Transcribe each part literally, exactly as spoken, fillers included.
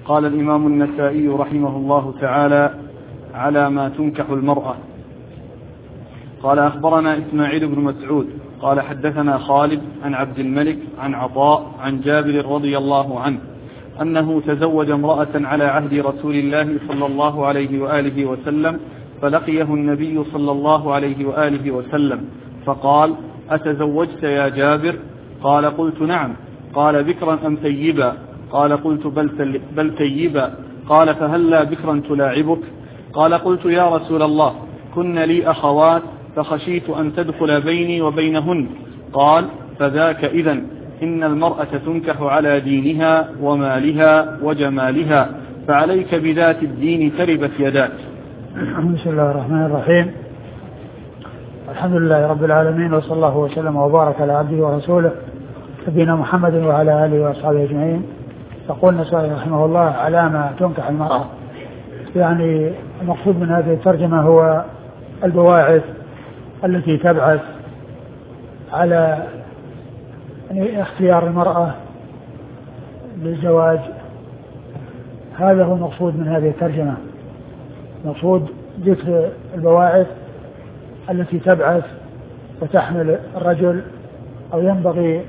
قال الإمام النسائي رحمه الله تعالى: على ما تنكح المرأة. قال: أخبرنا إسماعيل بن مسعود قال: حدثنا خالد عن عبد الملك عن عطاء عن جابر رضي الله عنه أنه تزوج امرأة على عهد رسول الله صلى الله عليه وآله وسلم، فلقيه النبي صلى الله عليه وآله وسلم فقال: أتزوجت يا جابر؟ قال: قلت: نعم. قال: بكرا أم ثيبا؟ قال: قلت: بل, بل ثيبا. قال: فهلا بكرا تلاعبك؟ قال: قلت: يا رسول الله، كن لي أخوات فخشيت أن تدخل بيني وبينهن. قال: فذاك إذن، إن المرأة تنكح على دينها ومالها وجمالها، فعليك بذات الدين تربت يداك. بسم الله الرحمن الرحيم. الحمد لله رب العالمين، وصلى الله وسلم وبارك على عبده ورسوله نبينا محمد وعلى آله وأصحابه أجمعين. يقول النسائي رحمه الله: على ما تنكح المرأة. يعني المقصود من هذه الترجمة هو البواعث التي تبعث على اختيار المرأة للزواج. هذا هو المقصود من هذه الترجمة، مقصود ذكر البواعث التي تبعث وتحمل الرجل، أو ينبغي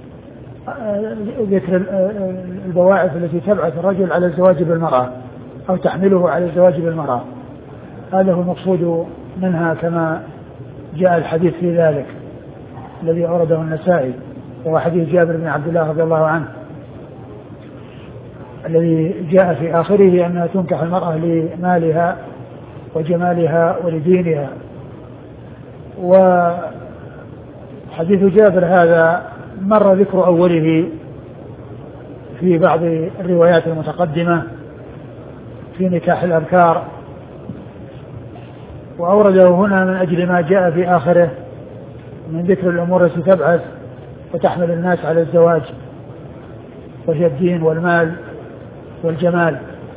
ذكر البواعث التي تبعث الرجل على الزواج بالمرأة أو تحمله على الزواج بالمرأة. هذا هو المقصود منها كما جاء الحديث في ذلك الذي أورده النسائي، وهو حديث جابر بن عبد الله رضي الله عنه الذي جاء في آخره أنها تنكح المرأة لمالها وجمالها ولدينها. وحديث جابر هذا مر ذكر أوله في بعض الروايات المتقدمة في نكاح الأبكار، وأورده هنا من أجل ما جاء في آخره من ذكر الأمور التي تبعث وتحمل الناس على الزواج، وهي الدين والمال والجمال.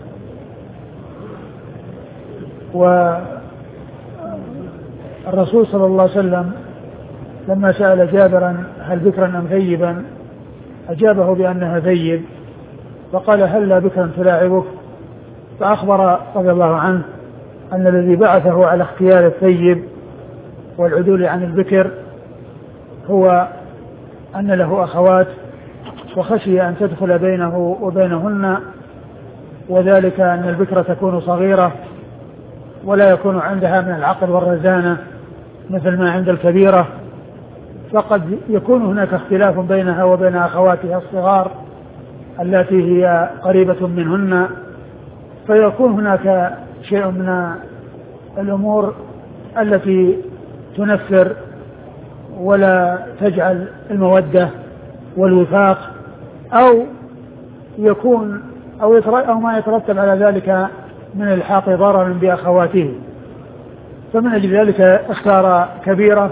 والرسول صلى الله عليه وسلم لما سأل جابرا: هل بكرا أم ثيبا؟ أجابه بأنها ثيب، فقال: هلا بكرا تلاعبك؟ فأخبر رضي الله عنه أن الذي بعثه على اختيار الثيب والعدول عن البكر هو أن له أخوات، وخشي أن تدخل بينه وبينهن، وذلك أن البكرة تكون صغيرة ولا يكون عندها من العقل والرزانة مثل ما عند الكبيرة، فقد يكون هناك اختلاف بينها وبين أخواتها الصغار التي هي قريبة منهن، فيكون هناك شيء من الأمور التي تنفر ولا تجعل المودة والوفاق، أو يكون أو, أو ما يترتب على ذلك من الحاق ضرر بأخواته. فمن أجل ذلك اختار كبيرة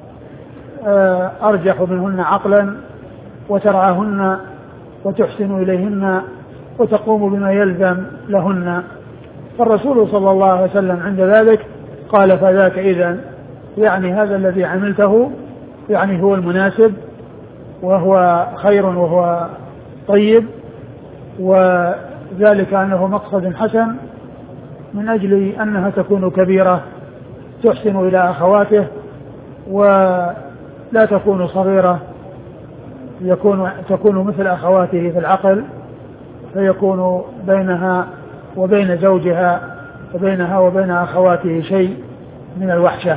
أرجح منهن عقلا وترعاهن وتحسن إليهن وتقوم بما يلزم لهن. فالرسول صلى الله عليه وسلم عند ذلك قال: فذاك إذن، يعني هذا الذي عملته يعني هو المناسب وهو خير وهو طيب، وذلك أنه مقصد حسن من أجل أنها تكون كبيرة تحسن إلى أخواته ولا تكون صغيرة يكون تكون مثل أخواته في العقل، فيكون بينها وبين زوجها وبينها وبين أخواته شيء من الوحشة.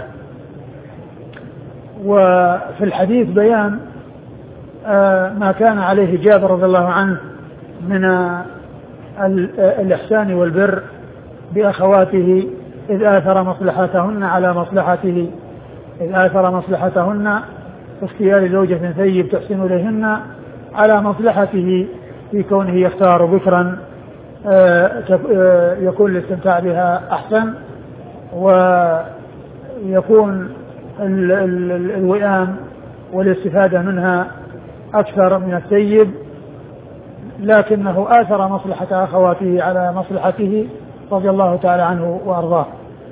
وفي الحديث بيان ما كان عليه جابر رضي الله عنه من الإحسان والبر بأخواته، إذ آثر مصلحتهن على مصلحته، إذ آثر مصلحتهن في اختيار زوجة ثيب تحسن إليهن على مصلحته في كونه يختار بكرا يكون الاستمتاع بها أحسن، ويكون الوئام والاستفادة منها أكثر من الثيب، لكنه آثر مصلحة أخواته على مصلحته رضي الله تعالى عنه وأرضاه.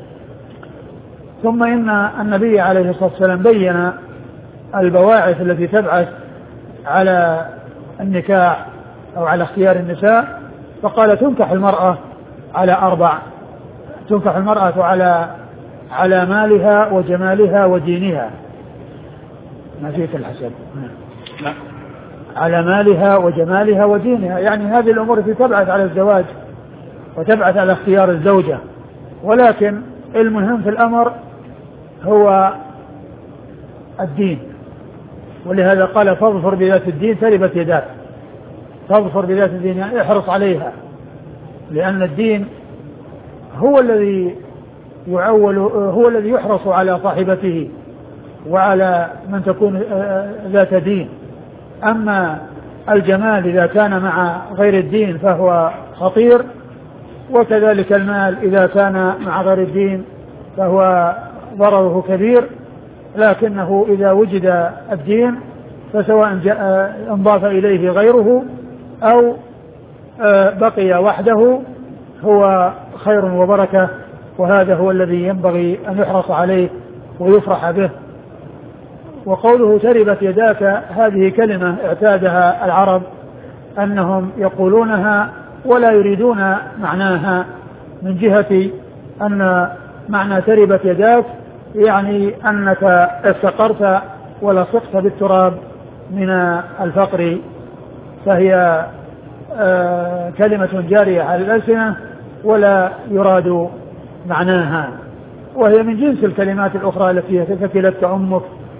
ثم إن النبي عليه الصلاة والسلام بين البواعث التي تبعث على النكاح أو على اختيار النساء فقال تنكح المرأة على أربع: تنكح المرأة على على مالها وجمالها ودينها. ما فيك الحسب. لا. على مالها وجمالها ودينها، يعني هذه الأمور التي تبعث على الزواج وتبعث على اختيار الزوجة، ولكن المهم في الأمر هو الدين. ولهذا قال فاظفر بذات الدين تربت يداك. فاظفر بذات الدين يعني احرص عليها، لأن الدين هو الذي يعول، هو الذي يحرص على صاحبته وعلى من تكون ذات دين. أما الجمال إذا كان مع غير الدين فهو خطير، وكذلك المال إذا كان مع غير الدين فهو ضرره كبير. لكنه إذا وجد الدين فسواء انضاف إليه غيره أو بقي وحده هو خير وبركة، وهذا هو الذي ينبغي أن يحرص عليه ويفرح به. وقوله تربت يداك هذه كلمة اعتادها العرب أنهم يقولونها ولا يريدون معناها، من جهة أن معنى تربت يداك يعني أنك استقرت ولصقت بالتراب من الفقر، فهي آه كلمة جارية على الألسنة ولا يراد معناها، وهي من جنس الكلمات الأخرى التي ثكلتك أمك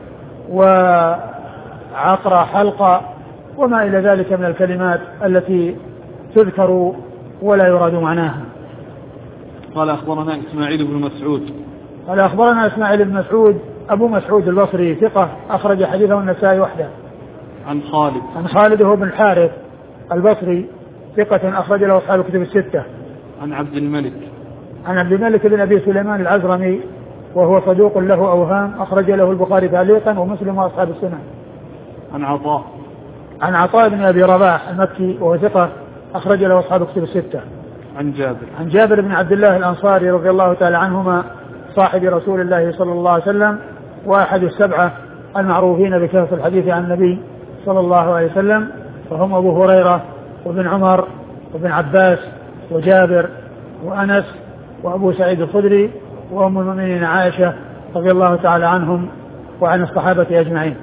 وعقر حلقة وما إلى ذلك من الكلمات التي تذكر ولا يراد معناها. قال أخبرنا إسماعيل بن مسعود قال أخبرنا إسماعيل بن مسعود أبو مسعود البصري ثقة أخرج حديثه النسائي وحده. عن خالد عن خالد هو بن الحارث البصري ثقة أخرج له أصحاب الكتب الستة. عن عبد الملك عن عبد الملك بن أبي سليمان العزرمي وهو صدوق له أوهام أخرج له البخاري تعليقا ومسلم وأصحاب السنن. عن عطاء عن عطاء بن أبي رباح المكي وهو ثقة أخرج له أصحاب الكتب الستة. عن جابر عن جابر بن عبد الله الأنصاري رضي الله تعالى عنهما صاحب رسول الله صلى الله عليه وسلم وأحد السبعة المعروفين بكثرة الحديث عن النبي صلى الله عليه وسلم، وهم أبو هريرة وابن عمر وابن عباس وجابر وأنس وأبو سعيد الخدري وأم المؤمنين عائشة رضي الله تعالى عنهم وعن الصحابة أجمعين.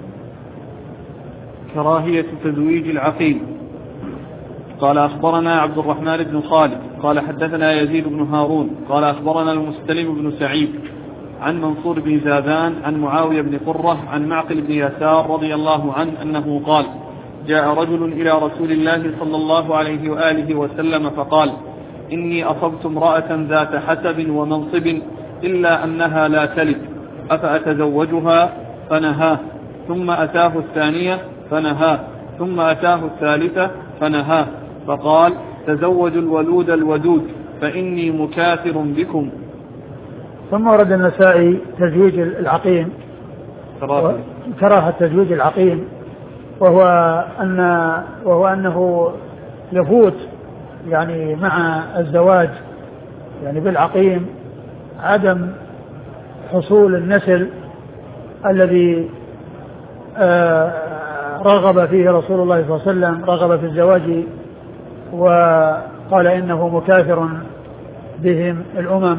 كراهية تزويج العقيم. قال أخبرنا عبد الرحمن بن خالد قال حدثنا يزيد بن هارون قال أخبرنا المستلم بن سعيد عن منصور بن زادان عن معاوية بن قرة عن معقل بن يسار رضي الله عنه أنه قال جاء رجل إلى رسول الله صلى الله عليه وآله وسلم فقال إني أصبت امرأة ذات حسب ومنصب إلا أنها لا تلد أفأتزوجها؟ فنهاه. ثم أتاه الثانية فنهاه. ثم أتاه الثالثة فنهاه، فقال تزوجوا الولود الودود فإني مكاثر بكم. ثم ورد النسائي تزويج العقيم، كراهة تزويج العقيم، وهو أن وهو أنه يفوت يعني مع الزواج يعني بالعقيم عدم حصول النسل الذي آه رغب فيه رسول الله صلى الله عليه وسلم، رغب في الزواج وقال إنه مكاثر بهم الأمم.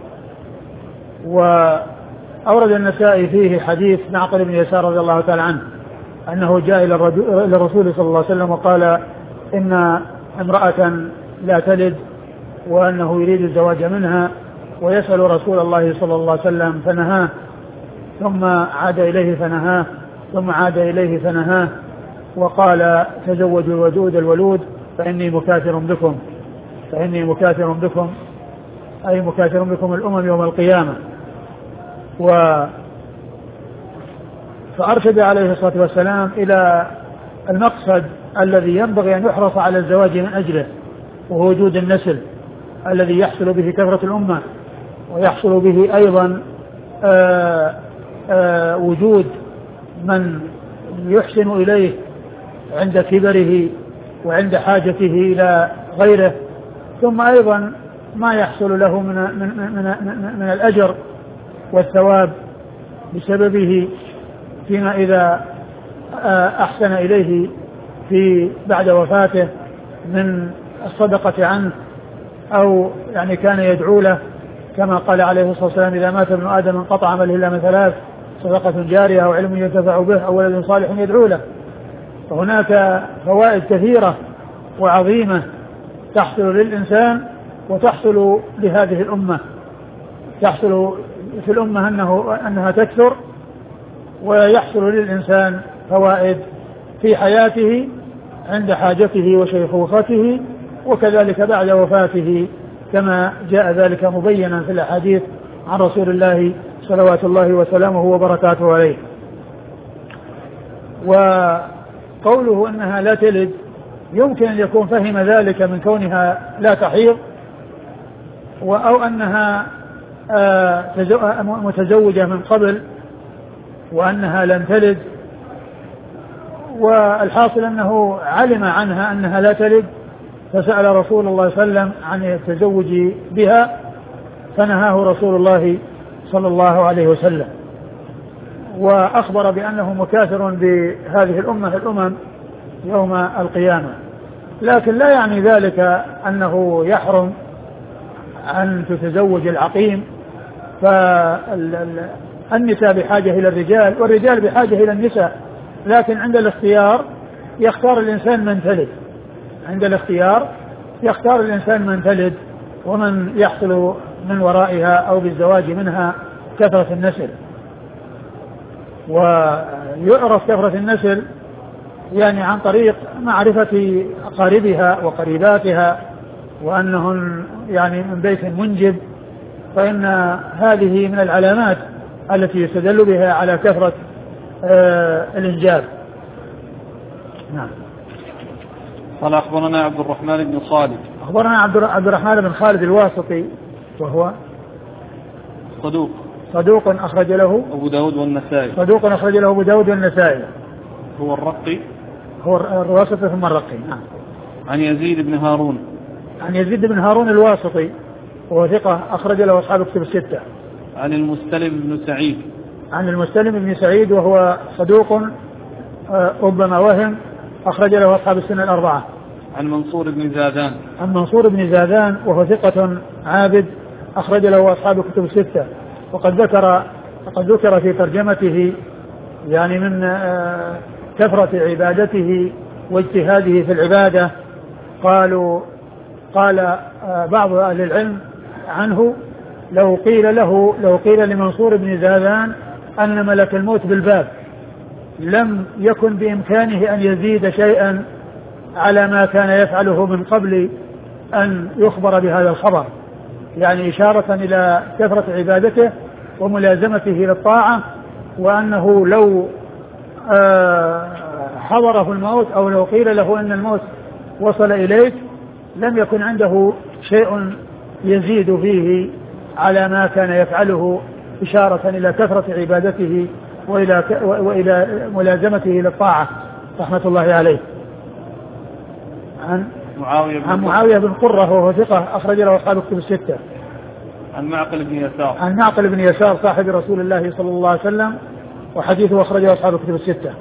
وأورد النسائي فيه حديث معقل بن يسار رضي الله تعالى عنه أنه جاء إلى الرسول صلى الله عليه وسلم وقال إن امرأة لا تلد وأنه يريد الزواج منها ويسأل رسول الله صلى الله عليه وسلم فنهاه، ثم عاد إليه فنهاه، ثم عاد إليه فنهاه، وقال تزوجوا الودود الولود فإني مكاثر بكم، فإني مكاثر بكم أي مكاثر بكم الأمم يوم القيامة. و فأرشد عليه الصلاة والسلام إلى المقصد الذي ينبغي أن يحرص على الزواج من أجله، وهو وجود النسل الذي يحصل به كثرة الأمة، ويحصل به أيضا آآ آآ وجود من يحسن إليه عند كبره وعند حاجته إلى غيره، ثم أيضا ما يحصل له من, من, من, من, من الأجر والثواب بسببه فيما إذا أحسن إليه في بعد وفاته من الصدقة عنه أو يعني كان يدعو له كما قال عليه الصلاة والسلام إذا مات ابن آدم انقطع عمله إلا من ثلاث صدقة جارية أو علم ينتفع به أو ولد صالح يدعو له. فهناك فوائد كثيرة وعظيمة تحصل للإنسان وتحصل لهذه الأمة. تحصل في الأمة أنه أنها تكثر ويحصل للإنسان فوائد في حياته عند حاجته وشيخوخته وكذلك بعد وفاته كما جاء ذلك مبينا في الأحاديث عن رسول الله صلوات الله وسلامه وبركاته عليه. وقوله أنها لا تلد يمكن أن يكون فهم ذلك من كونها لا تحيض أو أنها متزوجة من قبل وأنها لم تلد. والحاصل أنه علم عنها أنها لا تلد فسأل رسول الله صلى الله عليه وسلم عن التزوج بها فنهاه رسول الله صلى الله عليه وسلم وأخبر بأنه مكاثر بهذه الأمة الأمم يوم القيامة. لكن لا يعني ذلك أنه يحرم أن تتزوج العقيم. فالنساء بحاجة إلى الرجال والرجال بحاجة إلى النساء لكن عند الاختيار يختار الإنسان من تلد. عند الاختيار يختار الإنسان من تلد ومن يحصل من ورائها أو بالزواج منها كثرة النسل. ويعرف كثرة النسل يعني عن طريق معرفة أقاربها وقريباتها وأنهن يعني من بيت منجب فإن هذه من العلامات التي يستدل بها على كثرة آه الإنجاب. نعم. قال أخبرنا عبد الرحمن بن خالد. أخبرنا عبد الرحمن بن خالد الواسطي وهو صدوق صدوق أخرج له أبو داود والنسائي. صدوق أخرج له أبو داود والنسائي. هو الرقي. هو الواسطي ثم الرقي. نعم. عن يزيد بن هارون. عن يزيد بن هارون الواسطي وهو ثقة أخرج له أصحاب كتب الستة. عن المستلم بن سعيد. عن المستلم بن سعيد وهو صدوق ربما وهم أخرج له أصحاب السنة الأربعة. عن منصور بن زادان. عن منصور بن زادان وهو ثقة عابد أخرج له أصحاب كتب الستة. وقد ذكر وقد ذكر في ترجمته يعني من كثرة عبادته واجتهاده في العبادة. قالوا قال بعض أهل العلم عنه لو قيل له لو قيل لمنصور بن زادان أن ملك الموت بالباب لم يكن بإمكانه أن يزيد شيئا على ما كان يفعله من قبل أن يخبر بهذا الخبر يعني إشارة إلى كثرة عبادته وملازمته للطاعة وأنه لو حضره الموت أو لو قيل له أن الموت وصل إليك لم يكن عنده شيء يزيد فيه على ما كان يفعله إشارة إلى كثرة عبادته وإلى, وإلى ملازمته للطاعة رحمة الله عليه. عن معاوية بن, عن معاوية بن قرة وهو ثقة أخرج له أصحاب كتب الستة. عن معقل بن يسار. عن معقل بن يسار صاحب رسول الله صلى الله عليه وسلم وحديثه أخرجه أصحاب كتب الستة.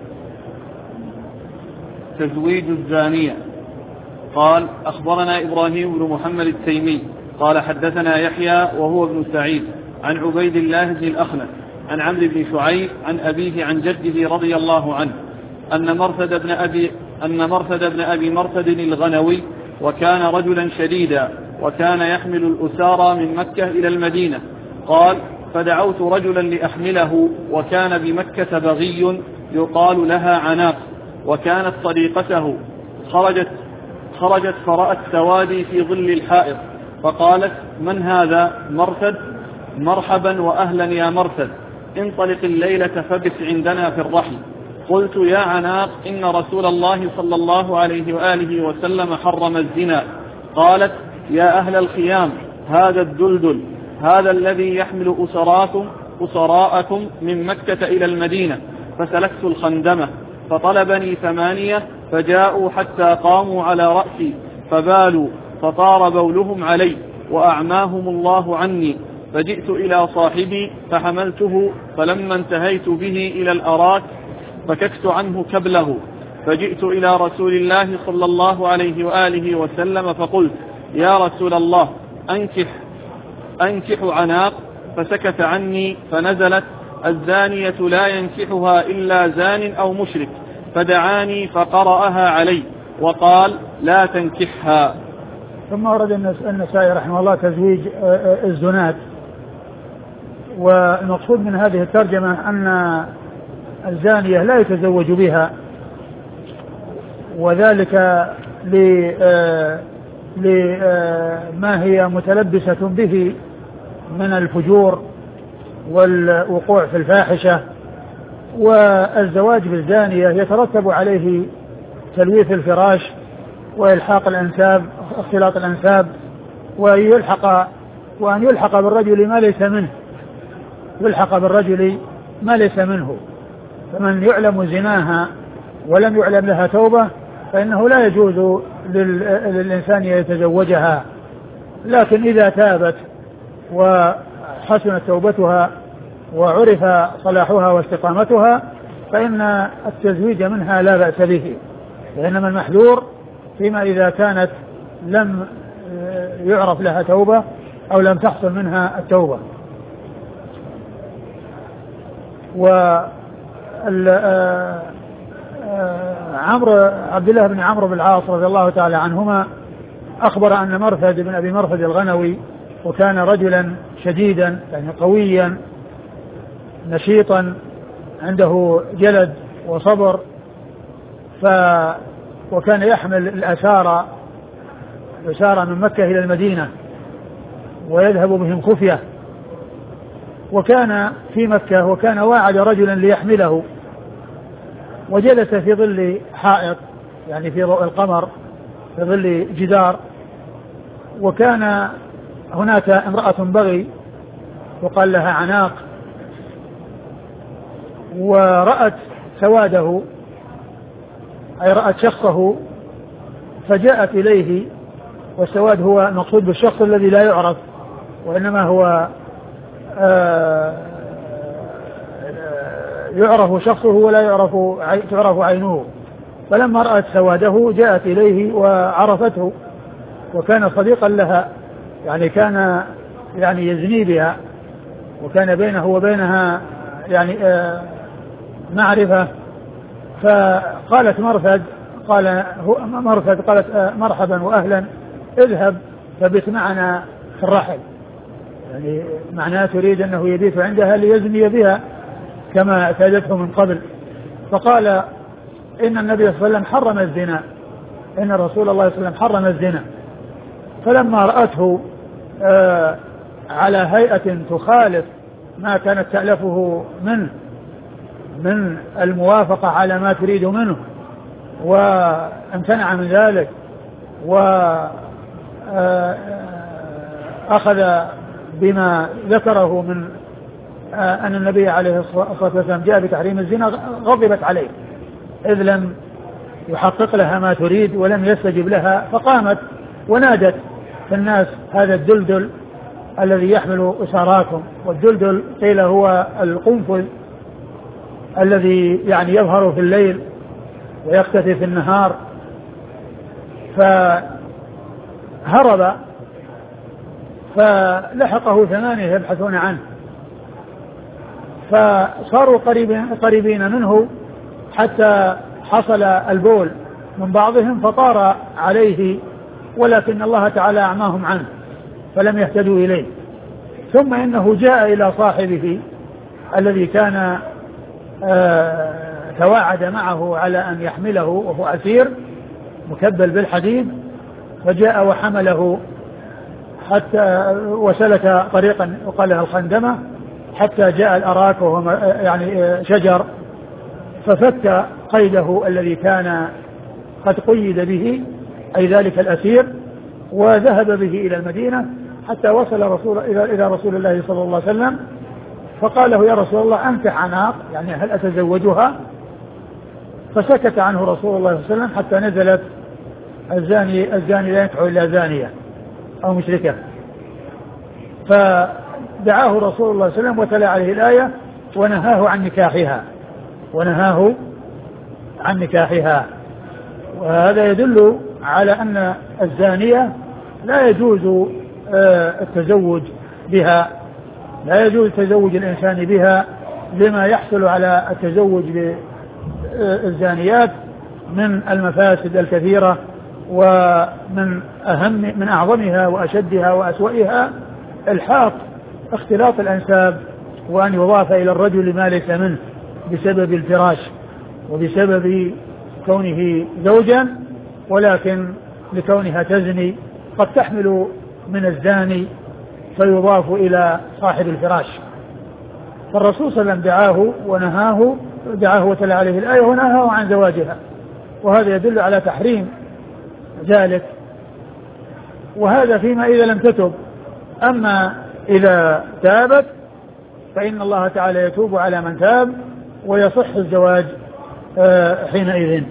تزويج الزانية. قال أخبرنا إبراهيم بن محمد التيمي قال حدثنا يحيى وهو ابن سعيد عن عبيد الله بن الأخنس عن عمرو بن شعيب عن أبيه عن جده رضي الله عنه أن مرثد بن أبي أن مرثد بن أبي مرثد الغنوي وكان رجلا شديدا وكان يحمل الأسارى من مكة إلى المدينة. قال فدعوت رجلا لأحمله وكان بمكة بغي يقال لها عناق وكانت صديقته خرجت خرجت فرأت سوادي في ظل الحائط فقالت من هذا؟ مرثد. مرحبا وأهلا يا مرثد انطلق الليلة فبت عندنا في الرحل. قلت يا عناق إن رسول الله صلى الله عليه وآله وسلم حرم الزنا. قالت يا أهل الخيام هذا الدلدل هذا الذي يحمل أسراكم أسراءكم من مكة إلى المدينة. فسلكت الخندمة فطلبني ثمانية فجاءوا حتى قاموا على رأسي فبالوا فطار بولهم علي وأعماهم الله عني. فجئت إلى صاحبي فحملته فلما انتهيت به إلى الأراك فككت عنه كبله فجئت إلى رسول الله صلى الله عليه وآله وسلم فقلت يا رسول الله أنكح أنكح عناق، فسكت عني، فنزلت الزانية لا ينكحها إلا زان أو مشرك، فدعاني فقرأها علي وقال لا تنكحها. ثم ورد النسائي رحمه الله تزويج الزنات. والمقصود من هذه الترجمة أن الزانية لا يتزوج بها، وذلك لما هي متلبسة به من الفجور والوقوع في الفاحشة. والزواج بالزانية يترتب عليه تلويث الفراش وإلحاق الأنساب، اختلاط الأنساب، ويلحق وأن يلحق بالرجل ما ليس منه، يلحق بالرجل ما ليس منه. فمن يعلم زناها ولم يعلم لها توبة فإنه لا يجوز للإنسان يتزوجها. لكن إذا تابت وحسنت توبتها وعرف صلاحها واستقامتها فإن التزويج منها لا بأس به، وإنما المحذور فيما إذا كانت لم يعرف لها توبة أو لم تحصل منها التوبة. وعمرو عبد الله بن عمرو بن العاص رضي الله تعالى عنهما أخبر أن مرثد بن أبي مرثد الغنوي، وكان رجلا شديدا يعني قويا نشيطا عنده جلد وصبر، ف وكان يحمل الأسارى الأسارى من مكة إلى المدينة ويذهب بهم خفية. وكان في مكة وكان واعد رجلا ليحمله، وجلس في ظل حائط يعني في ضوء القمر في ظل جدار، وكان هناك امرأة بغي وقال لها عناق، ورأت سواده أي رأت شخصه فجاءت إليه. والسواد هو المقصود بالشخص الذي لا يعرف، وإنما هو يعرف شخصه ولا يعرف تعرف عينه. فلما رأت سواده جاءت إليه وعرفته، وكان صديقا لها يعني كان يعني يزني بها، وكان بينه وبينها يعني معرفة. فقالت مرثد قال مرثد قالت مرحبا وأهلا، اذهب فبت معنا في الرحل، يعني معناه تريد أنه يبيت عندها ليزني بها كما اعتادته من قبل. فقال إن النبي صلى الله عليه وسلم حرم الزنا، إن رسول الله صلى الله عليه وسلم حرم الزنا. فلما رأته آه على هيئة تخالف ما كانت تألفه منه من الموافقة على ما تريد منه، وامتنع من ذلك، وأخذ بما ذكره من أن النبي عليه الصلاة والسلام جاء بتحريم الزنا، غضبت عليه إذ لم يحقق لها ما تريد ولم يستجب لها. فقامت ونادت في الناس هذا الدلدل الذي يحمل أساراكم. والدلدل قيل هو القنفذ الذي يعني يظهر في الليل ويختفي في النهار. فهرب فلحقه ثمانية يبحثون عنه، فصاروا قريبين, قريبين منه حتى حصل البول من بعضهم فطار عليه، ولكن الله تعالى أعماهم عنه فلم يهتدوا إليه. ثم إنه جاء إلى صاحبه الذي كان آه تواعد معه على أن يحمله وهو أسير مكبل بالحديد، فجاء وحمله حتى وسلك طريقا وقال له الخندمة حتى جاء الأراك وهو يعني شجر، ففك قيده الذي كان قد قيد به أي ذلك الأسير، وذهب به إلى المدينة حتى وصل رسول إلى رسول الله صلى الله عليه وسلم. فقال له يا رسول الله أنكح عناق، يعني هل أتزوجها؟ فسكت عنه رسول الله صلى الله عليه وسلم حتى نزلت الزاني الزاني لا ينكح إلا زانية أو مشركة. فدعاه رسول الله صلى الله عليه وسلم وتلا عليه الآية ونهاه عن نكاحها ونهاه عن نكاحها. وهذا يدل على أن الزانية لا يجوز التزوج بها، لا يجوز تزوج الإنسان بها لما يحصل على التزوج بالزانيات من المفاسد الكثيرة، ومن أهم من أعظمها وأشدها وأسوأها الحاق اختلاط الأنساب، وأن يضاف إلى الرجل ما ليس منه بسبب الفراش وبسبب كونه زوجا، ولكن لكونها تزني قد تحمل من الزاني فيضاف إلى صاحب الفراش. فالرسول صلى الله عليه وسلم دعاه ونهاه، دعاه وتلا عليه الآية ونهاه عن زواجها، وهذا يدل على تحريم ذلك. وهذا فيما إذا لم تتب، أما إذا تابت فإن الله تعالى يتوب على من تاب ويصح الزواج حينئذ.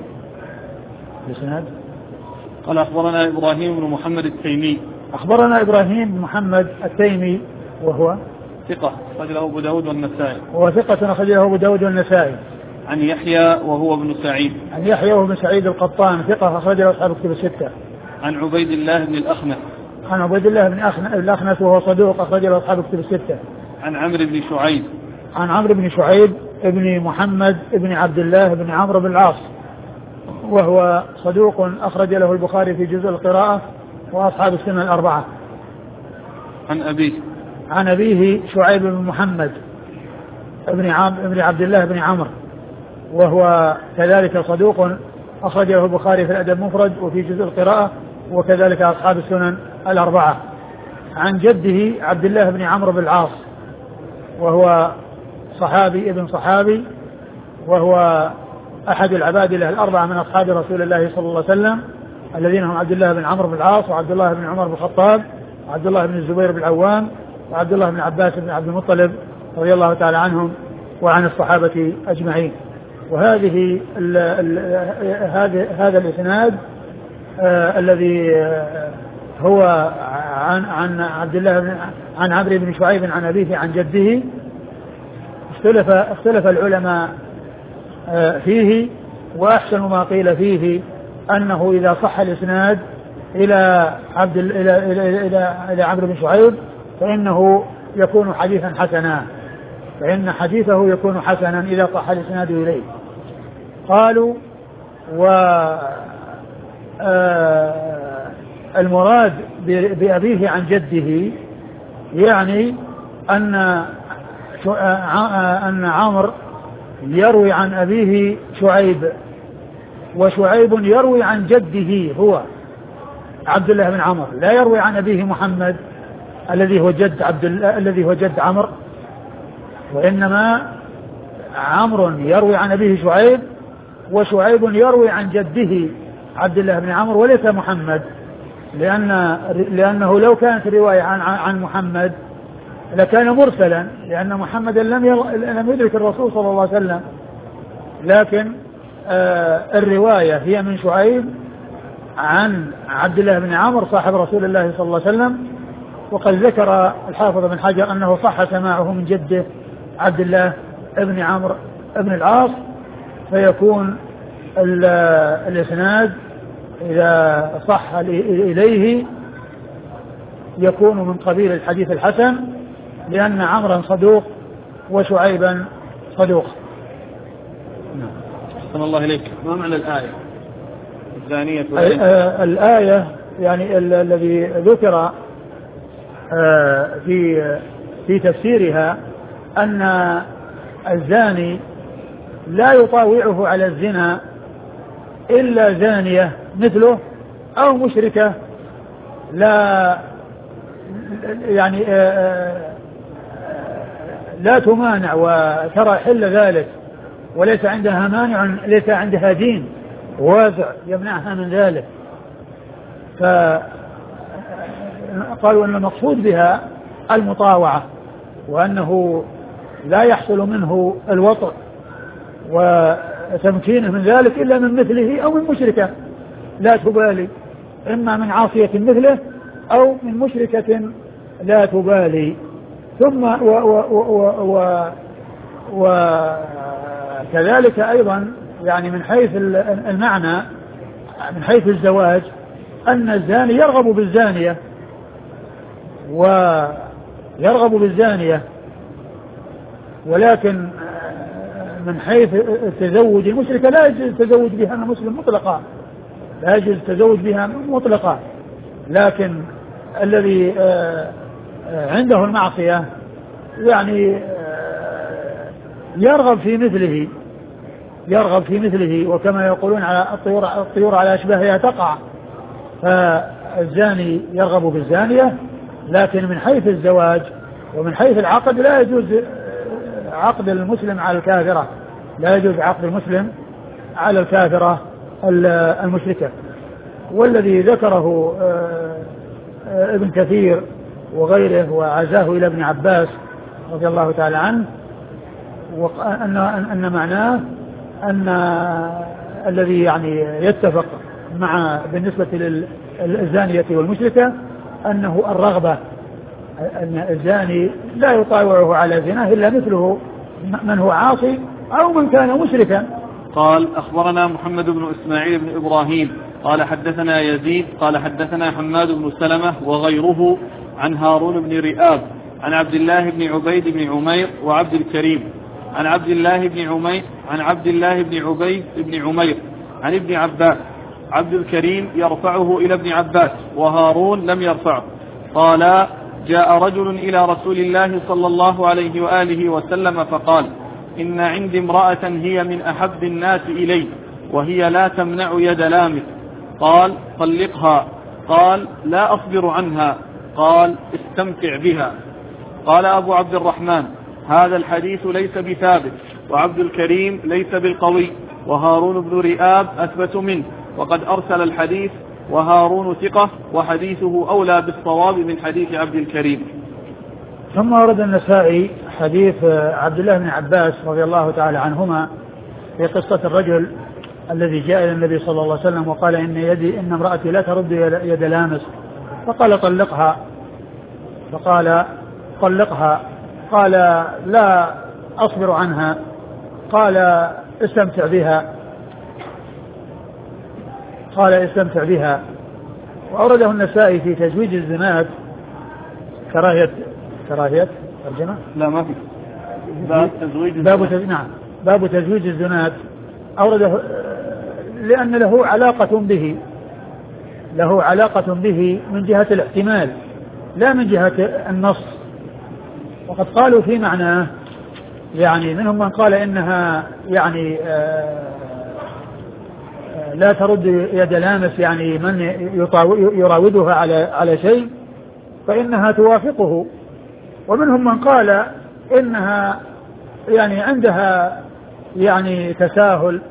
بسند قال أخبرنا إبراهيم بن محمد التيمي. أخبرنا إبراهيم بن محمد التيمي وهو ثقة أخرج له أبو داود والنسائي. وهو ثقة أخرج له أبو داود والنسائي. عن يحيى وهو ابن سعيد. عن يحيى وهو ابن سعيد القطان ثقة أخرج له أصحاب الكتب الستة. عن عبيد الله بن الأخنس. عن عبيد الله بن الأخنس وهو صدوق أخرج له أصحاب الكتب الستة. عن عمرو بن شعيب. عن عمرو بن شعيب ابن محمد ابن عبد الله بن عمرو بن العاص وهو صدوق أخرج له البخاري في جزء القراءة وأصحاب السنة الأربعة. عن أبيه. عن أبيه شعيب بن محمد ابن عم ابن عبد الله بن عمرو وهو كذلك صدوق أخرج له البخاري في الأدب المفرد وفي جزء القراءة وكذلك أصحاب السنن الأربعة. عن جده عبد الله بن عمرو بن العاص وهو صحابي ابن صحابي، وهو أحد العبادلة الأربعة من أصحاب رسول الله صلى الله عليه وسلم الذين هم عبد الله بن عمرو بن العاص وعبد الله بن عمر بن الخطاب وعبد الله بن الزبير بن العوام وعبد الله بن عباس بن عبد المطلب رضي الله تعالى عنهم وعن الصحابة أجمعين. وهذه ال ال هذا هذا الإسناد آه الذي آه هو عن عن عبد الله بن عن عمرو بن شعيب عن أبيه عن جده، اختلف اختلف العلماء آه فيه، وأحسن ما قيل فيه أنه إذا صح الإسناد إلى عبد إلى إلى إلى, إلى عمرو بن شعيب فإنه يكون حديثا حسنا، فإن حديثه يكون حسنا إذا صح الإسناد إليه. قالوا و المراد بأبيه عن جده يعني أن أن عمرو يروي عن أبيه شعيب، وشعيب يروي عن جده هو عبد الله بن عمرو، لا يروي عن أبيه محمد الذي هو جد عبد الذي هو جد عمرو، وإنما عمرو يروي عن أبيه شعيب وشعيب يروي عن جده عبد الله بن عمرو وليس محمد، لأن لأنه لو كانت الرواية عن عن محمد لكان مرسلا، لأن محمدا لم لم يدرك الرسول صلى الله عليه وسلم، لكن آه الرواية هي من شعيب عن عبد الله بن عمرو صاحب رسول الله صلى الله عليه وسلم. وقد ذكر الحافظ بن حجر أنه صح سماعه من جده عبد الله بن عمرو بن العاص، فيكون الإسناد إذا صح إليه يكون من قبيل الحديث الحسن، لأن عمرا صدوق وشعيبا صدوق. أحسن الله إليك. ما معنى الآية الزانية؟ الآية يعني الذي ذكر في في تفسيرها أن الزاني لا يطاوعه على الزنا إلا زانية مثله أو مشركة لا يعني لا تمانع وترى حل ذلك، وليس عندها مانع، ليس عندها دين واسع يمنعها من ذلك. فقالوا أن المقصود بها المطاوعة، وأنه لا يحصل منه الوطء وتمكينه من ذلك إلا من مثله أو من مشركة لا تبالي، إما من عاصية مثله أو من مشركة لا تبالي. ثم وكذلك أيضا يعني من حيث المعنى من حيث الزواج أن الزاني يرغب بالزانية ويرغب بالزانية، ولكن من حيث التزوج المشركة لا يجوز التزوج بها المسلم مطلقا، لا يجوز التزوج بها مطلقا، لكن الذي عنده المعصية يعني يرغب في مثله يرغب في مثله وكما يقولون على الطيور الطيور على أشباهها تقع، فالزاني يرغب بالزانية، لكن من حيث الزواج ومن حيث العقد لا يجوز عقد المسلم على الكافرة، لا يجوز عقد المسلم على الكافرة المشركة. والذي ذكره ابن كثير وغيره وعزاه إلى ابن عباس رضي الله تعالى عنه أن أن معناه أن الذي يعني يتفق مع بالنسبة للزانية والمشركة أنه الرغبة، أن الزاني لا يطاوعه على زناه إلا مثله من هو عاصي أو من كان مشركا. قال أخبرنا محمد بن إسماعيل بن إبراهيم قال حدثنا يزيد قال حدثنا حماد بن سلمة وغيره عن هارون بن رئاب عن عبد الله بن عبيد بن عمير وعبد الكريم عن عبد الله بن عمير عن عبد الله بن عبيد بن عمير عن ابن عباس. عبد الكريم يرفعه إلى ابن عباس وهارون لم يرفعه. قال جاء رجل إلى رسول الله صلى الله عليه وآله وسلم فقال إن عندي امرأة هي من أحب الناس إلي وهي لا تمنع يد لامس. قال طلقها. قال لا أصبر عنها. قال استمتع بها. قال أبو عبد الرحمن هذا الحديث ليس بثابت، وعبد الكريم ليس بالقوي، وهارون بن رئاب أثبت منه، وقد أرسل الحديث، وهارون ثقة وحديثه أولى بالصواب من حديث عبد الكريم. ثم ورد النسائي حديث عبد الله بن عباس رضي الله تعالى عنهما في قصة الرجل الذي جاء إلى النبي صلى الله عليه وسلم وقال إن يدي إن امرأتي لا ترد يد لامس، فقال طلقها. فقال طلقها. قال لا أصبر عنها. قال استمتع بها. قال استمتع بها. وأورده النسائي في تزويج الزناد كراهية كراهية ترجمة لا ما في باب تزويج باب تز... نعم باب تزويج الزناد أورده لأن له علاقة به له علاقة به من جهة الاحتمال لا من جهة النص. وقد قالوا في معناه يعني منهم من قال إنها يعني لا ترد يد لامس يعني من يراودها على على شيء فإنها توافقه، ومنهم من قال إنها يعني عندها يعني تساهل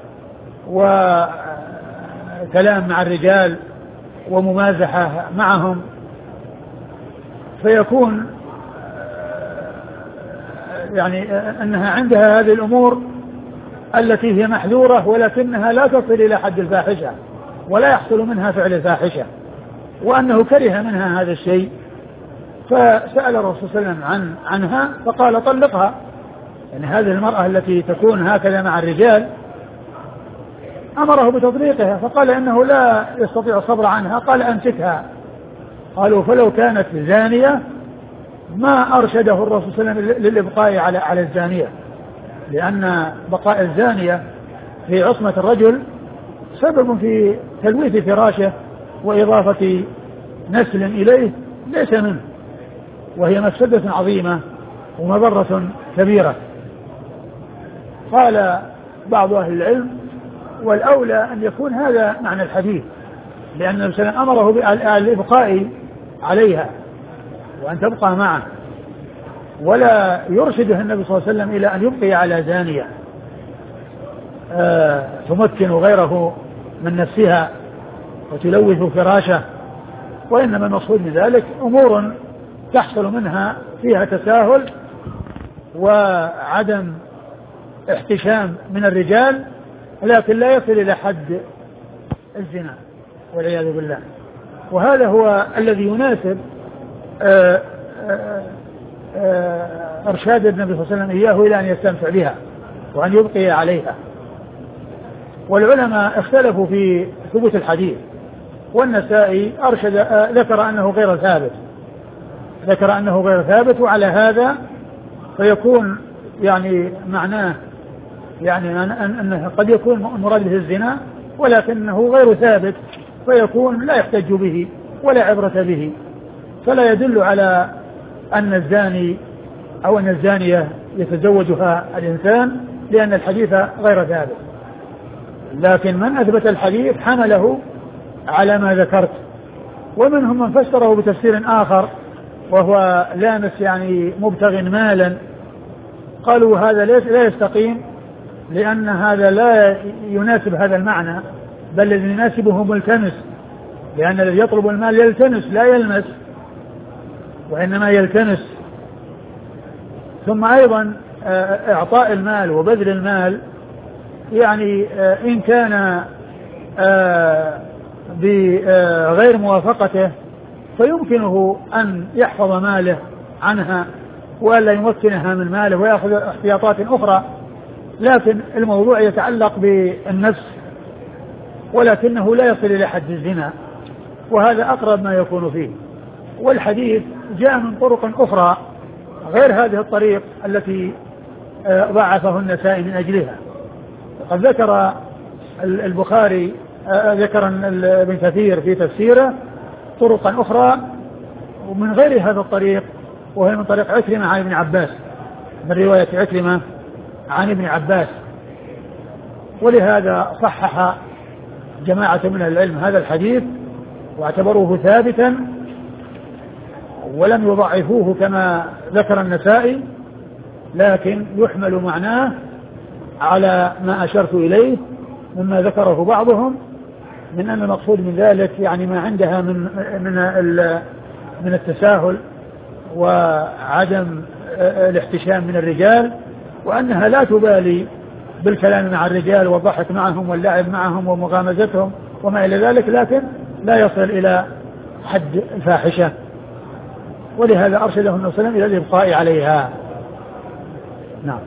وكلام مع الرجال وممازحة معهم، فيكون يعني أنها عندها هذه الأمور التي هي محذورة ولكنها لا تصل إلى حد الفاحشة ولا يحصل منها فعل الفاحشة، وأنه كره منها هذا الشيء. فسأل الرسول صلى الله عليه وسلم عن عنها فقال طلقها. يعني هذه المرأة التي تكون هكذا مع الرجال أمره بتطليقها، فقال إنه لا يستطيع الصبر عنها. قال أمسكها. قالوا فلو كانت زانية ما أرشده الرسول صلى الله عليه وسلم للإبقاء على على الزانية، لأن بقاء الزانية في عصمة الرجل سبب في تلويث فراشه وإضافة نسل إليه ليس منه، وهي مفسدة عظيمة ومضرة كبيرة. قال بعض أهل العلم والأولى أن يكون هذا معنى الحديث، لأن النبي صلى الله عليه وسلم أمره بالإبقاء عليها وأن تبقى معه، ولا يرشده النبي صلى الله عليه وسلم إلى أن يبقي على زانية آه تمكن غيره من نفسها وتلوث فراشه، وإنما المقصود من ذلك أمور تحصل منها فيها تساهل وعدم احتشام من الرجال، لكن لا يصل إلى حد الزنا والعياذ بالله. وهذا هو الذي يناسب آآ آآ آآ إرشاد النبي صلى الله عليه وسلم إياه إلى أن يستمتع بها وأن يبقي عليها. والعلماء اختلفوا في ثبوت الحديث، والنسائي أرشد ذكر أنه غير ثابت ذكر أنه غير ثابت وعلى هذا فيكون يعني معناه يعني أنه قد يكون مراد به الزنا ولكنه غير ثابت، فيكون لا يحتج به ولا عبرة به، فلا يدل على أن الزاني أو أن الزانية يتزوجها الإنسان، لأن الحديث غير ثابت. لكن من أثبت الحديث حمله على ما ذكرت، ومنهم من فسره بتفسير آخر وهو لامس يعني مبتغ مالا، قالوا هذا لا يستقيم لأن هذا لا يناسب هذا المعنى، بل الذي يناسبه ملتمس، لأن الذي يطلب المال يلتمس لا يلمس، وإنما يلتمس. ثم أيضا إعطاء المال وبذل المال يعني إن كان بغير موافقته فيمكنه أن يحفظ ماله عنها ولا يمكنها من ماله ويأخذ احتياطات أخرى، لكن الموضوع يتعلق بالنفس ولكنه لا يصل إلى حد الزنا، وهذا أقرب ما يكون فيه. والحديث جاء من طرق أخرى غير هذه الطريق التي ضعفه النسائي من أجلها. قد ذكر البخاري ذكر ابن كثير في تفسيره طرقا أخرى ومن غير هذا الطريق، وهي من طريق عكرمة عن ابن عباس، من رواية عكرمة عن ابن عباس، ولهذا صحح جماعة من العلم هذا الحديث واعتبروه ثابتا ولم يضعفوه كما ذكر النسائي، لكن يحمل معناه على ما أشرت إليه مما ذكره بعضهم من أن المقصود من ذلك يعني ما عندها من من من التساهل وعدم الاحتشام من الرجال، وأنها لا تبالي بالكلام مع الرجال والضحك معهم واللعب معهم ومغامزتهم وما إلى ذلك، لكن لا يصل إلى حد الفاحشة، ولهذا أرشده النبي صلى الله عليه وسلم إلى الإبقاء عليها. نعم.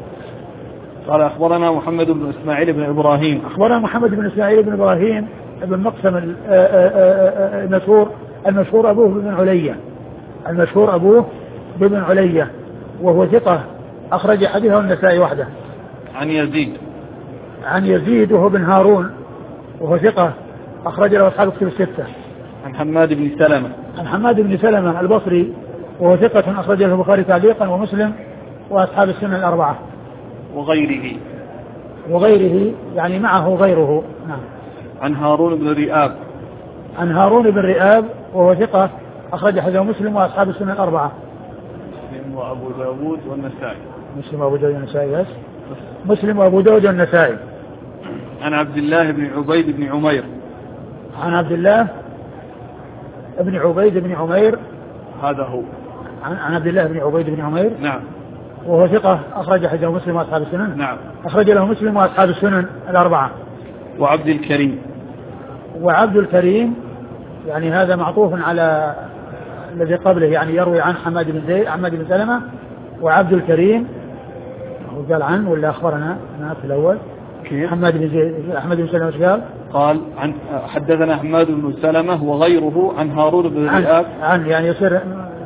قال أخبرنا محمد بن إسماعيل بن إبراهيم أخبرنا محمد بن إسماعيل بن إبراهيم بن مقسم المشهور المشهور أبوه بن علية المشهور أبوه بن علية وهو ثقة أخرج حديثه النسائي وحده. عن يزيد عن يزيد وهو بن هارون وهو ثقة أخرج له أصحاب الكتب الستة. عن حماد بن سلمة عن حماد بن سلمة البصري وهو ثقة أخرج له البخاري تعليقا ومسلم وأصحاب السنن الأربعة. وغيره وغيره يعني معه غيره. نعم. عن هارون بن رئاب عن هارون بن رئاب وهو ثقة أخرج حديثه مسلم وأصحاب السنن الأربعة. مسلم وأبو داود والنسائي. مسلم وأبو داود والنسائي بس. مسلم وأبو داود والنسائي. عن عبد الله بن عبيد بن عمير عن عبد الله بن عبيد بن عمير هذا هو. عن, عن عبد الله بن عبيد بن عمير. نعم. وهو ثقة أخرج حديثه مسلم وأصحاب السنن. نعم. أخرج له مسلم وأصحاب السنن الأربعة. وعبد الكريم وعبد الكريم يعني هذا معطوف على الذي قبله، يعني يروي عن حماد بن زيد حماد بن سلمة. وعبد الكريم هو قال عن ولا أخبرنا أنا في الأول حماد بن زيد أحمد بن سلمة قال قال عن حدثنا حماد بن سلمة وغيره عن هارون بن رئاب عن, عن يعني يصير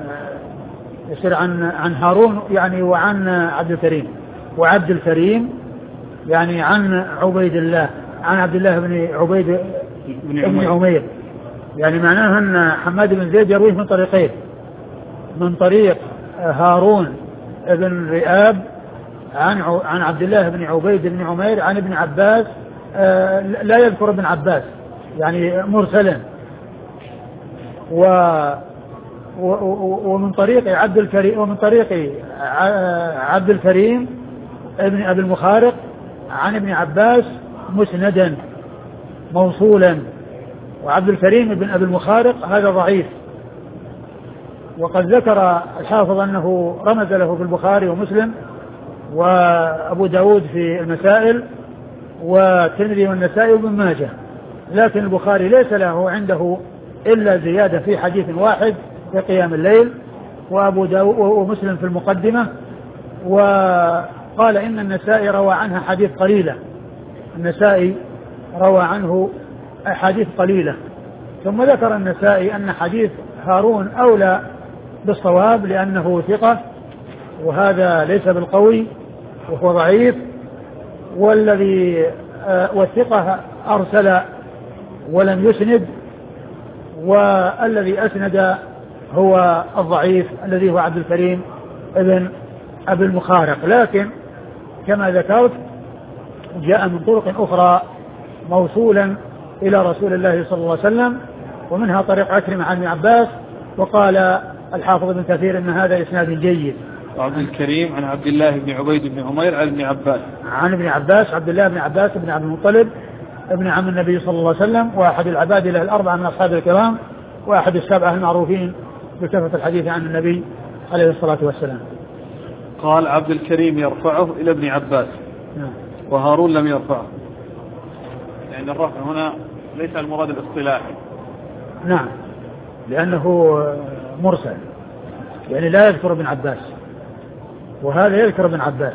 يصير عن عن هارون يعني وعن عبد الكريم وعبد الكريم يعني عن عبيد الله عن عبد الله بن عبيد بن عمير, عمير. يعني معناها أن حماد بن زيد يرويه من طريقين، من طريق هارون بن رئاب عن عن عبد الله بن عبيد بن عمير عن ابن عباس لا يذكر ابن عباس يعني مرسلا، و ومن طريق عبد الكريم ومن طريق عبد الكريم ابن أبي المخارق عن ابن عباس مسندا موصولا، وعبد الكريم ابن أبي المخارق هذا ضعيف، وقد ذكر الحافظ أنه رمز له في البخاري ومسلم وأبو داود في المسائل والترمذي والنسائي وابن ماجه، لكن البخاري ليس له عنده إلا زيادة في حديث واحد في قيام الليل، وأبو داود ومسلم في المقدمة، وقال إن النسائي روى عنها حديث قليلة، النسائي روى عنه أحاديث قليلة. ثم ذكر النسائي أن حديث هارون أولى بالصواب لأنه ثقة، وهذا ليس بالقوي وهو ضعيف، والذي والثقة أرسل ولم يسند، والذي أسند هو الضعيف الذي هو عبد الكريم ابن أبي المخارق. لكن كما ذكرت جاء من طرق أخرى موصولا إلى رسول الله صلى الله عليه وسلم، ومنها طريق عكرمة عن ابن عباس، وقال الحافظ ابن كثير ان هذا اسناد جيد. وعبد الكريم عن عبد الله بن عبيد بن عمير عن ابن عباس عن ابن عباس عبد الله بن عباس بن عبد المطلب ابن عم النبي صلى الله عليه وسلم، واحد العباد له الأربعة من أصحاب الكرام، واحد السبعة المعروفين بكثرة الحديث عن النبي عليه الصلاة والسلام. قال عبد الكريم يرفعه إلى ابن عباس، نعم. وهارون لم يرفعه، يعني الرفع هنا ليس المراد الاصطلاحي. نعم، لأنه مرسل، يعني لا يذكر ابن عباس، وهذا يذكر ابن عباس.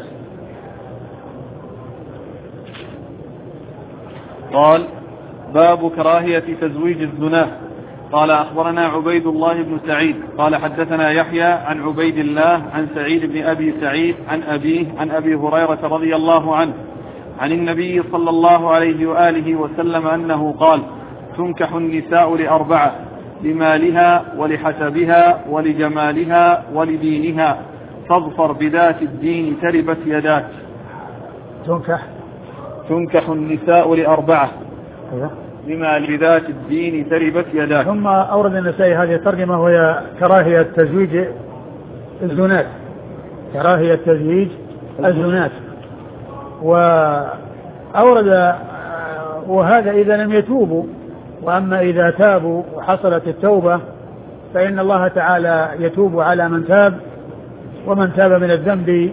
قال باب كراهية تزويج الزناه. قال أخبرنا عبيد الله بن سعيد قال حدثنا يحيى عن عبيد الله عن سعيد بن أبي سعيد عن أبيه عن أبي هريرة رضي الله عنه عن النبي صلى الله عليه وآله وسلم أنه قال تنكح النساء لأربعة: لمالها ولحسبها ولجمالها ولدينها، فاظفر بذات الدين تربت يداك. تنكح تنكح النساء لأربعة: أيوة. لما لذات الدين تربت يداك. ثم أورد النسائي هذه الترجمة وهي كراهية تزويج الزنات، كراهية تزويج الزنات. وأورد وهذا إذا لم يتوبوا، وأما إذا تابوا وحصلت التوبة فإن الله تعالى يتوب على من تاب، ومن تاب من الذنب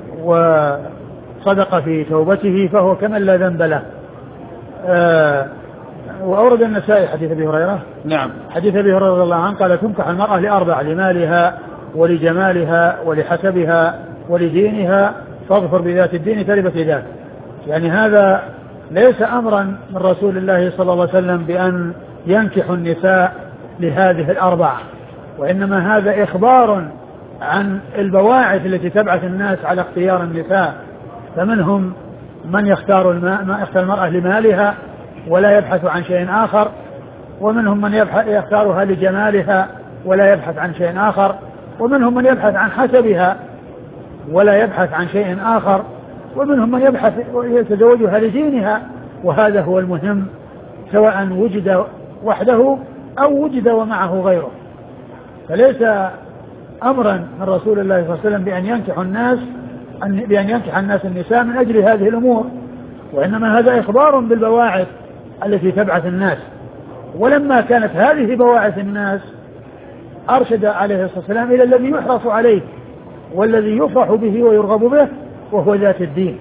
وصدق في توبته فهو كمن لا ذنب له. آه وأورد النسائي حديث أبي هريرة. نعم. حديث أبي هريرة رضي الله عنه قال تنكح المرأة لأربع: لمالها ولجمالها ولحسبها ولدينها، فاظفر بذات الدين تربت يداك. يعني هذا ليس أمرا من رسول الله صلى الله عليه وسلم بأن ينكح النساء لهذه الأربع، وإنما هذا إخبار عن البواعث التي تبعث الناس على اختيار النساء. فمنهم من يختار ما يختار المرأة لمالها ولا يبحث عن شيء آخر، ومنهم من يختارها لجمالها ولا يبحث عن شيء آخر، ومنهم من يبحث عن حسبها ولا يبحث عن شيء آخر، ومنهم من يبحث يتزوجها لدينها. وهذا هو المهم، سواء وجد وحده أو وجد ومعه غيره. فليس أمرا من رسول الله صلى الله عليه وسلم بأن ينكح الناس بأن ينكح الناس النساء من أجل هذه الأمور، وإنما هذا إخبار بالبواعث التي تبعث الناس. ولما كانت هذه بواعث الناس أرشد عليه الصلاة والسلام إلى الذي يحرص عليه والذي يفرح به ويرغب به، وهو ذات الدين.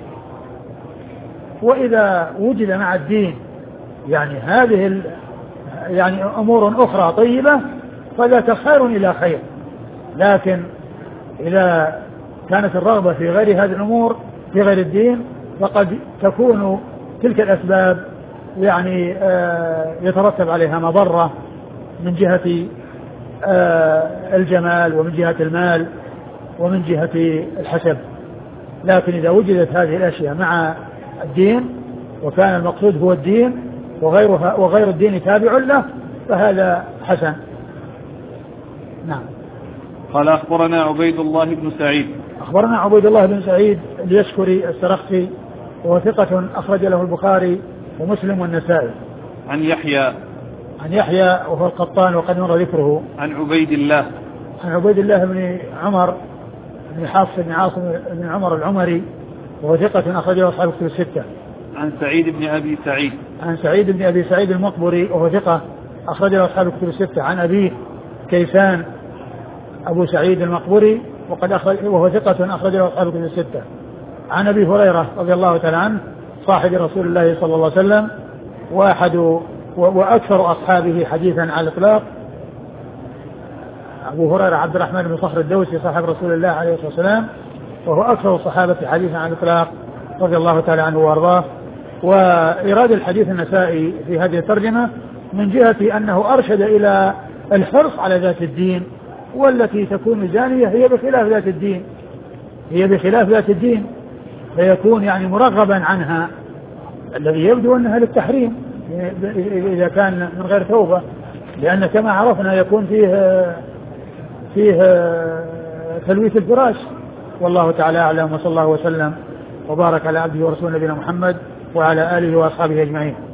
وإذا وجد مع الدين يعني هذه ال... يعني أمور أخرى طيبة فذاك خير إلى خير. لكن إذا كانت الرغبة في غير هذه الأمور في غير الدين فقد تكون تلك الأسباب يعني آه يترتب عليها مضرة من جهة آه الجمال ومن جهة المال ومن جهة الحسب. لكن إذا وجدت هذه الأشياء مع الدين وكان المقصود هو الدين وغيرها وغير الدين تابع له فهذا حسن. نعم. قال أخبرنا عبيد الله بن سعيد. أخبرنا عبيد الله بن سعيد اليشكري السرخسي وهو ثقة أخرج له البخاري ومسلم والنسائي. عن يحيى. عن يحيى وهو القطان وقد مر ذكره. عن عبيد الله. عن عبيد الله بن عمر بن حفص بن عاصم بن عمر العمري وهو ثقة أخرج له أصحاب الكتب الستة. عن سعيد بن أبي سعيد. عن سعيد بن أبي سعيد المقبري وهو ثقة أخرج له أصحاب الكتب الستة. عن أبيه كيسان أبو سعيد المقبري وقد أخرج وهو ثقة أخرج له أصحاب الكتب الستة. عن أبي هريرة رضي الله تعالى عنه صاحب رسول الله صلى الله عليه وسلم وأحد وأكثر أصحابه حديثا على الإطلاق. أبو هريرة عبد الرحمن بن صخر الدوسي صاحب رسول الله عليه الصلاة والسلام، وهو أكثر الصحابة حديثا على الإطلاق رضي الله تعالى عنه وأرضاه. وإيراد الحديث النسائي في هذه الترجمة من جهة أنه أرشد إلى الحرص على ذات الدين، والتي تكون زانية هي بخلاف ذات الدين، هي بخلاف ذات الدين، فيكون يعني مرغبا عنها، الذي يبدو أنها للتحريم إذا كان من غير توبة، لأن كما عرفنا يكون فيه فيه تلويث الفراش. والله تعالى أعلم، وصلى الله وسلم وبارك على عبده ورسوله نبينا محمد وعلى آله وأصحابه أجمعين.